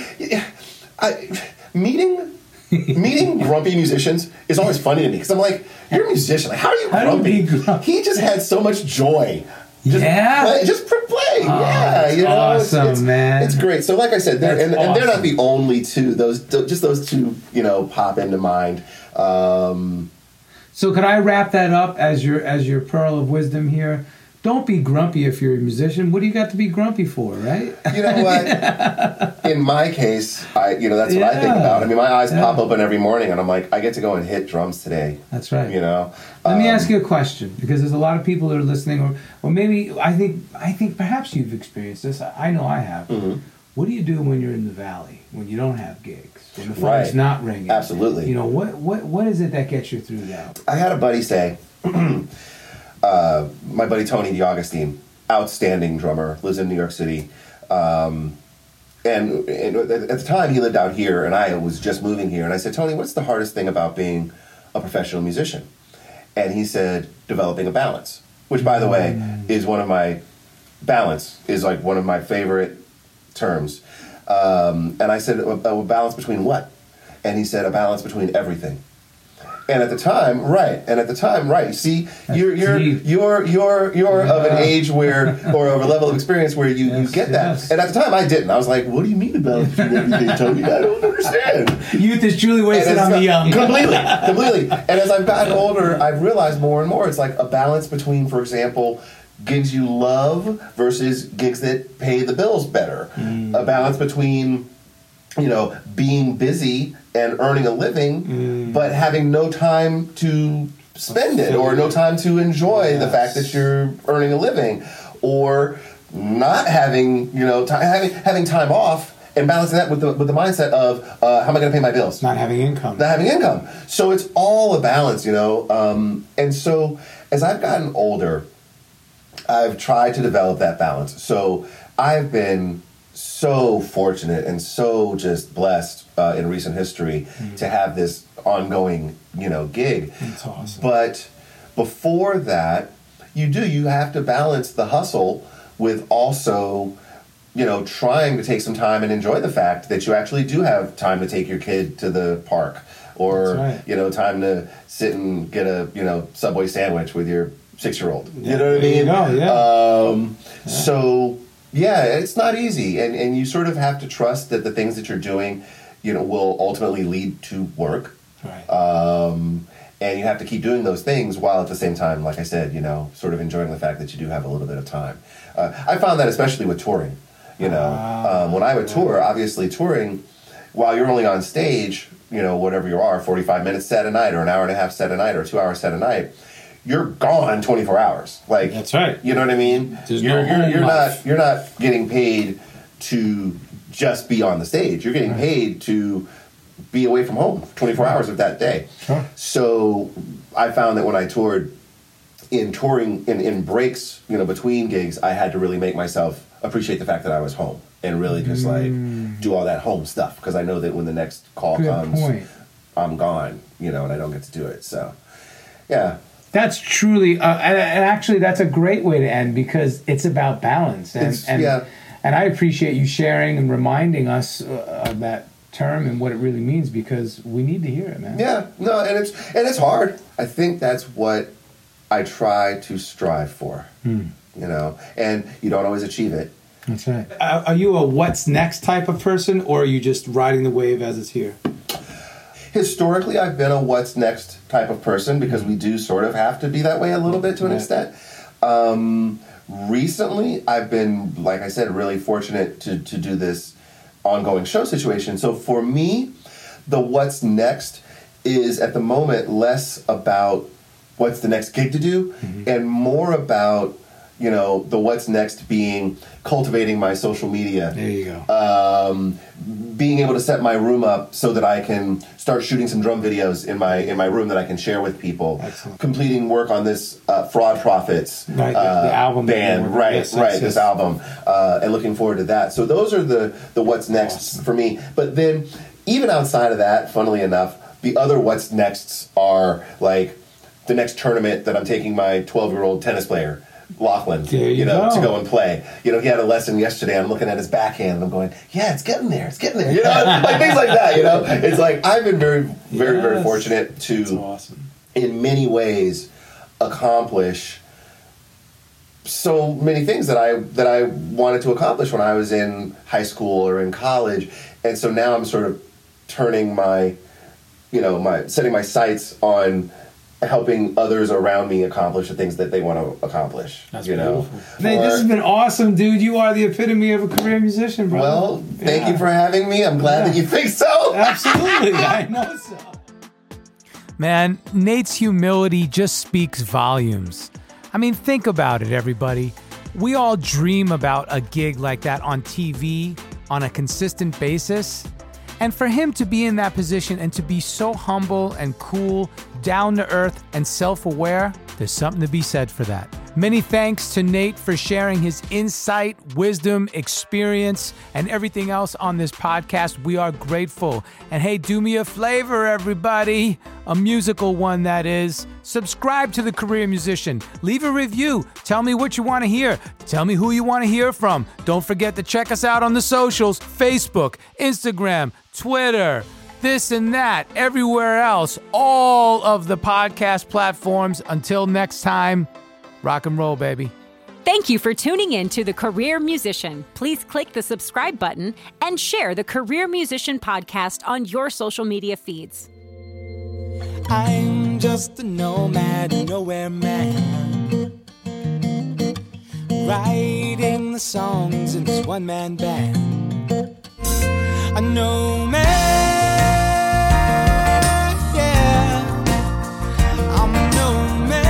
I, meeting meeting grumpy musicians is always funny to me because I'm like, you're a musician. Like, how are you how grumpy? Do you grumpy? He just had so much joy Just Yeah. play, just play. Oh, yeah, that's you know, awesome, it's, it's, man. It's great. So, like I said, they're, That's and, and they're not awesome. the only two. Those just those two, you know, pop into mind. Um, So could I wrap that up as your as your pearl of wisdom here? Don't be grumpy if you're a musician. What do you got to be grumpy for, right? You know what? In my case, I you know that's what I think Yeah. about. I mean, my eyes Yeah. pop open every morning, and I'm like, I get to go and hit drums today. That's right. You know. Let me Um, ask you a question, because there's a lot of people that are listening, or, or maybe I think I think perhaps you've experienced this. I I know I have. Mhm. What do you do when you're in the valley, when you don't have gigs, when the phone's Right. not ringing? Absolutely. You know, what what what is it that gets you through that? I had a buddy say, uh, my buddy Tony DiAugustine, outstanding drummer, lives in New York City. Um, and, and at the time, he lived out here, and I was just moving here. And I said, Tony, what's the hardest thing about being a professional musician? And he said, developing a balance, which, by the way, is one of my, balance is like one of my favorite terms. Um, and I said, a, a balance between what? And he said, a balance between everything. And at the time, right? And at the time, right? See, you're you're deep. you're you're you're of an Yeah. age where, or of a level of experience where you, you Yes, get that. yes. And at the time, I didn't. I was like, "What do you mean about everything, Tony? I don't understand." Youth is truly wasted And on it's the got- young. completely, completely. And as I've gotten older, I've realized more and more. It's like a balance between, for example, gigs you love versus gigs that pay the bills better. Mm. A balance between, you know, being busy and earning a living, Mm. but having no time to spend it, or no time to enjoy the Yes. fact that you're earning a living, or not having, you know, ti having having time off and balancing that with the with the mindset of uh, how am I going to pay my bills? Not having income. Not having income. So it's all a balance, you know. Um, and so as I've gotten older, I've tried to develop that balance. So I've been so fortunate and so just blessed uh, in recent history Mm. to have this ongoing, you know, gig. That's awesome. But before that, you do, you have to balance the hustle with also, you know, trying to take some time and enjoy the fact that you actually do have time to take your kid to the park, or, That's right. you know, time to sit and get a, you know, Subway sandwich with your six-year-old. Yeah, You know what I there you mean? go, yeah. Um, So, yeah, it's not easy. And, and you sort of have to trust that the things that you're doing, you know, will ultimately lead to work. Right. Um, and you have to keep doing those things while at the same time, like I said, you know, sort of enjoying the fact that you do have a little bit of time. Uh, I found that especially with touring. You know, Ah, um, when I would tour, obviously touring, while you're only on stage, you know, whatever you are, forty-five minutes set a night, or an hour and a half set a night, or a two hours set a night, you're gone twenty-four hours. Like, That's right. You know what I mean? There's you're no you're, home you're life. not you're not getting paid to just be on the stage. You're getting paid to be away from home twenty-four hours of that day. Sure. So I found that when I toured, in touring, in, in breaks, you know, between gigs, I had to really make myself appreciate the fact that I was home and really just like do all that home stuff, because I know that when the next call Good comes, point. I'm gone, you know, and I don't get to do it. So, yeah. That's truly, uh, and, and actually, that's a great way to end, because it's about balance. And, It's- and, yeah. and I appreciate you sharing and reminding us uh, of that term and what it really means, because we need to hear it, man. Yeah, no, and it's and it's hard. I think that's what I try to strive for. Hmm. You know, and you don't always achieve it. That's right. Are, are you a what's next type of person, or are you just riding the wave as it's here? Historically, I've been a what's next type of person, because we do sort of have to be that way a little bit to an Right. extent. Um, recently, I've been, like I said, really fortunate to, to do this ongoing show situation. So for me, the what's next is at the moment less about what's the next gig to do, Mm-hmm. and more about, you know, the what's next being cultivating my social media. There you go. Um, being able to set my room up so that I can start shooting some drum videos in my in my room that I can share with people. Excellent. Completing work on this uh, Fraud Profits Right, the- uh, the album that you're band, working- right, yes, right, yes, this yes. album, uh, and looking forward to that. So those are the the what's next Awesome. for me. But then, even outside of that, funnily enough, the other what's nexts are like the next tournament that I'm taking my twelve year old tennis player, Lachlan, There you know, go. to go and play. You know, he had a lesson yesterday. I'm looking at his backhand and I'm going, yeah, it's getting there. It's getting there. You know, like things like that, you know? It's like I've been very, very, very Yes. fortunate to, That's awesome. in many ways, accomplish so many things that I that I wanted to accomplish when I was in high school or in college, and so now I'm sort of turning my, you know, my setting my sights on helping others around me accomplish the things that they want to accomplish. That's you beautiful. know, Man, or, this has been awesome, dude. You are the epitome of a career musician, bro. Well, thank yeah. you for having me. I'm glad yeah. that you think so. Absolutely, I know so. Man, Nate's humility just speaks volumes. I mean, think about it, everybody. We all dream about a gig like that on T V on a consistent basis. And for him to be in that position and to be so humble and cool, down to earth and self-aware, there's something to be said for that. Many thanks to Nate for sharing his insight, wisdom, experience, and everything else on this podcast. We are grateful. And hey, do me a flavor, everybody. A musical one, that is. Subscribe to The Career Musician. Leave a review. Tell me what you want to hear. Tell me who you want to hear from. Don't forget to check us out on the socials, Facebook, Instagram, Twitter, this and that, everywhere else, all of the podcast platforms. Until next time, rock and roll, baby. Thank you for tuning in to The Career Musician. Please click the subscribe button and share The Career Musician podcast on your social media feeds. I'm just a nomad, nowhere man, writing the songs in this one-man band. A nomad, yeah, I'm a nomad.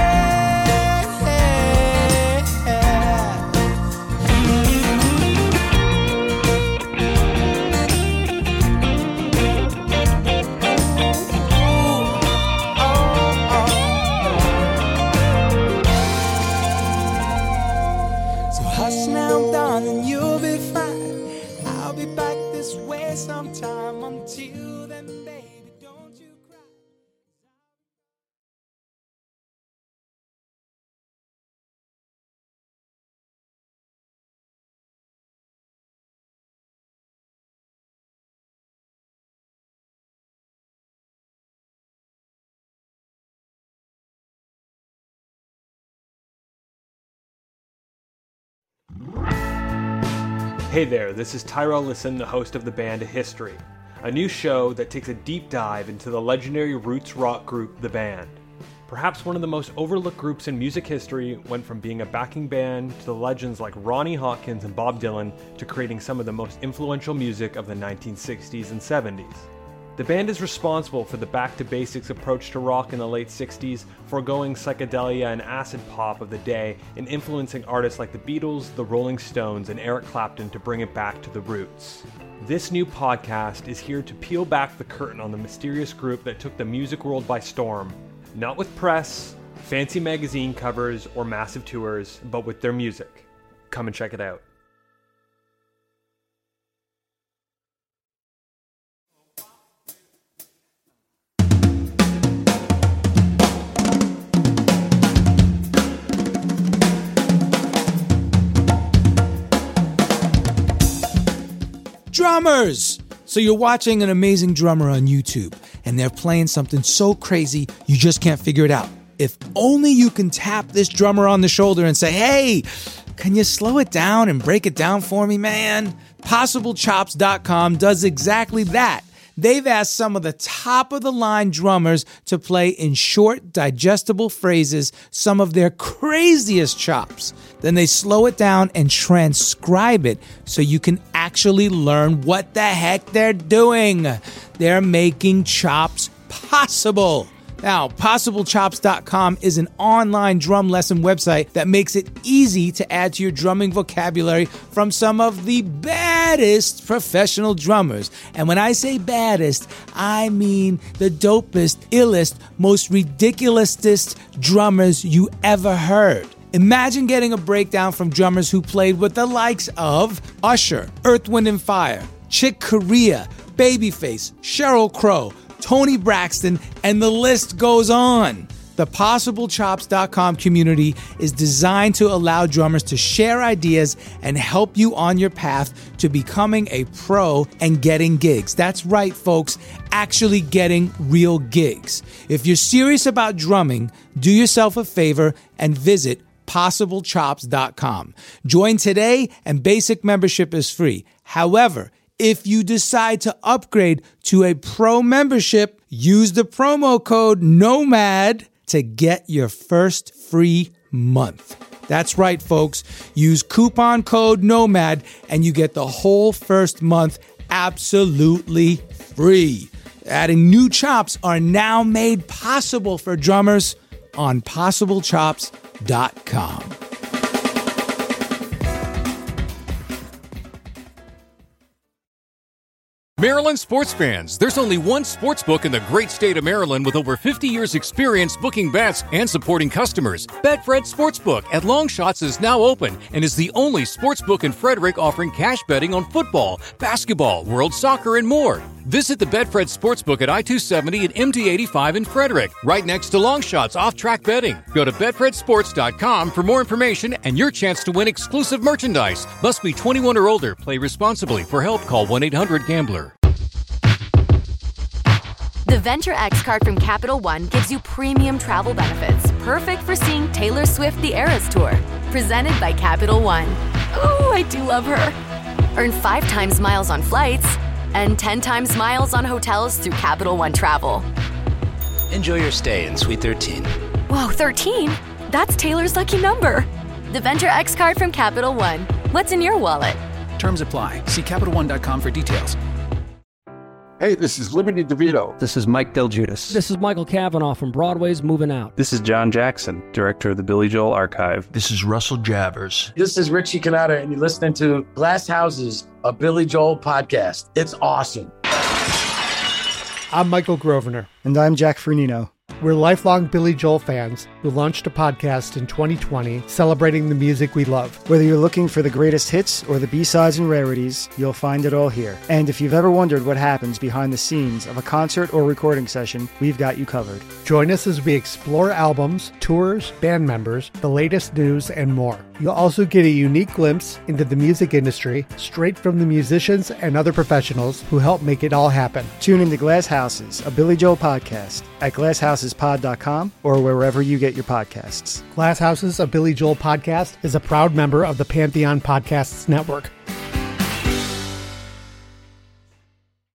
Hush now, darling, you'll be fine. I'll be back this way sometime. Until then, baby, don't you cry. Hey there, this is Tyrell Listen, the host of The Band History, a new show that takes a deep dive into the legendary roots rock group The Band. Perhaps one of the most overlooked groups in music history, went from being a backing band to the legends like Ronnie Hawkins and Bob Dylan to creating some of the most influential music of the nineteen sixties and seventies. The band is responsible for the back-to-basics approach to rock in the late sixties, foregoing psychedelia and acid pop of the day, and influencing artists like the Beatles, the Rolling Stones, and Eric Clapton to bring it back to the roots. This new podcast is here to peel back the curtain on the mysterious group that took the music world by storm, not with press, fancy magazine covers, or massive tours, but with their music. Come and check it out. Drummers! So you're watching an amazing drummer on YouTube, and they're playing something so crazy you just can't figure it out. If only you can tap this drummer on the shoulder and say, hey, can you slow it down and break it down for me, man? Possible Chops dot com does exactly that. They've asked some of the top-of-the-line drummers to play in short, digestible phrases some of their craziest chops. Then they slow it down and transcribe it so you can actually learn what the heck they're doing. They're making chops possible. Now, Possible Chops dot com is an online drum lesson website that makes it easy to add to your drumming vocabulary from some of the baddest professional drummers. And when I say baddest, I mean the dopest, illest, most ridiculousest drummers you ever heard. Imagine getting a breakdown from drummers who played with the likes of Usher, Earth, Wind and Fire, Chick Corea, Babyface, Sheryl Crow, Tony Braxton, and the list goes on. The Possible Chops dot com community is designed to allow drummers to share ideas and help you on your path to becoming a pro and getting gigs. That's right, folks, actually getting real gigs. If you're serious about drumming, do yourself a favor and visit possible chops dot com. Join today and basic membership is free. However, if you decide to upgrade to a pro membership, use the promo code NOMAD to get your first free month. That's right, folks. Use coupon code NOMAD and you get the whole first month absolutely free. Adding new chops are now made possible for drummers on possible chops dot com. Maryland sports fans, there's only one sports book in the great state of Maryland with over fifty years experience booking bets and supporting customers. Betfred Sportsbook at Longshots is now open and is the only sports book in Frederick offering cash betting on football, basketball, world soccer, and more. Visit the Betfred Sportsbook at I two seventy and M D eighty-five in Frederick, right next to Longshots off-track betting. Go to betfred sports dot com for more information and your chance to win exclusive merchandise. Must be twenty-one or older. Play responsibly. For help, call one eight hundred gambler. The Venture X card from Capital One gives you premium travel benefits, perfect for seeing Taylor Swift The Eras Tour. Presented by Capital One. Ooh, I do love her. Earn five times miles on flights and ten times miles on hotels through Capital One Travel. Enjoy your stay in Suite thirteen. Whoa, thirteen? That's Taylor's lucky number. The Venture X card from Capital One. What's in your wallet? Terms apply. See Capital One dot com for details. Hey, this is Liberty DeVito. This is Mike Del Giudice. This is Michael Cavanaugh from Broadway's Moving Out. This is John Jackson, director of the Billy Joel Archive. This is Russell Javers. This is Richie Canada, and you're listening to Glass Houses, a Billy Joel podcast. It's awesome. I'm Michael Grosvenor. And I'm Jack Fernino. We're lifelong Billy Joel fans who launched a podcast in twenty twenty celebrating the music we love. Whether you're looking for the greatest hits or the B-sides and rarities, you'll find it all here. And if you've ever wondered what happens behind the scenes of a concert or recording session, we've got you covered. Join us as we explore albums, tours, band members, the latest news, and more. You'll also get a unique glimpse into the music industry straight from the musicians and other professionals who help make it all happen. Tune into Glass Houses, a Billy Joel podcast at glass houses pod dot com or wherever you get your podcasts. Glass Houses, a Billy Joel podcast is a proud member of the Pantheon Podcasts Network.